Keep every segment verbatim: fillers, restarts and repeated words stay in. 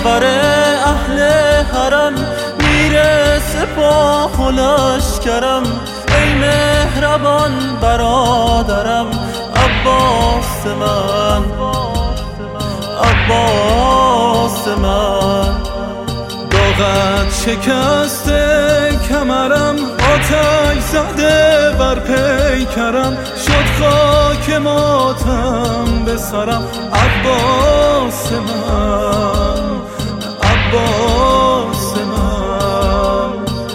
خبر اهل حرم میره سپاه و لشکرم. ای مهربان برادرم عباس من، عباس من. داغت شکسته کمرم، آتش زده بر پیکرم. شد خاک ماتم به سرم عباس من، عباس من.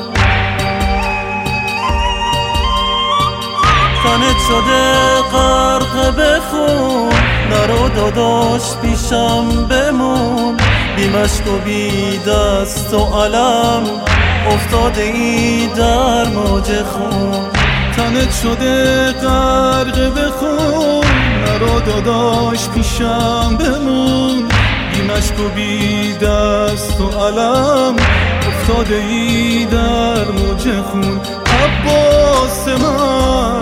تنت شده غرق به خون، نرو داداش پیشم بمون. بی مشک و بی دست و علم افتاده ای در موج خون. تنت شده غرق به خون، نرو داداش پیشم بمون. بی مشک و بی دست و علم افتاده ای در موج خون. عباس من،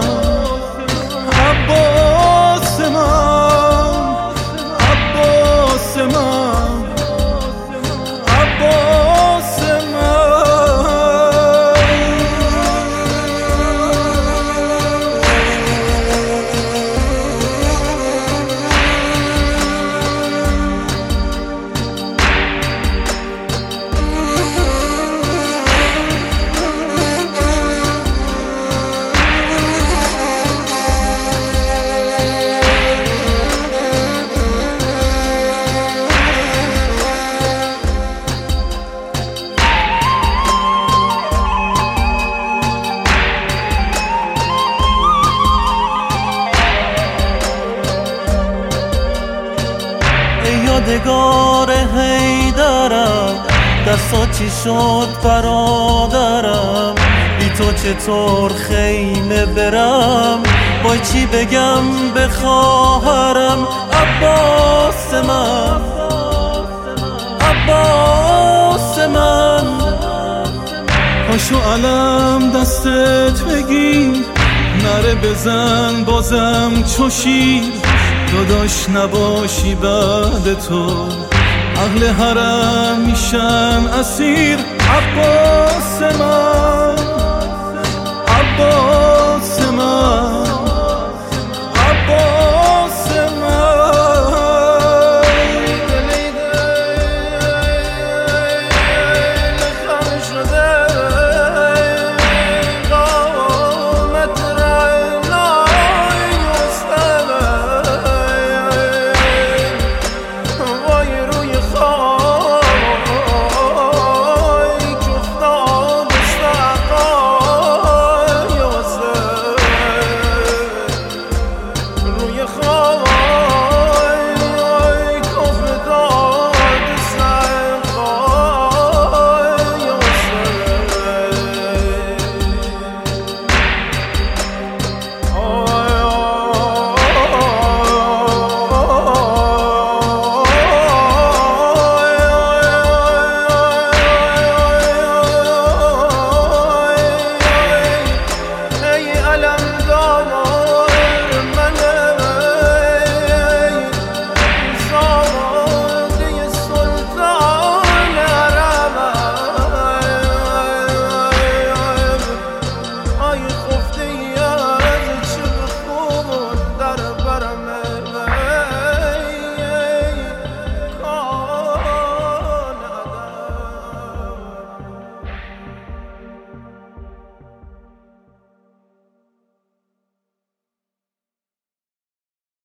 عباس من، عباس من، عباس من. یادگار حیدرم، دستا چی شد برادرم. بی تو چطور خیمه برم، وای چی بگم به خواهرم. عباس من، عباس من. پاشو علم دستت بگیر، نره بزن بازم چو شیر. داداش نباشی بعد تو اهل حرم میشن اسیر. عباس من، عباس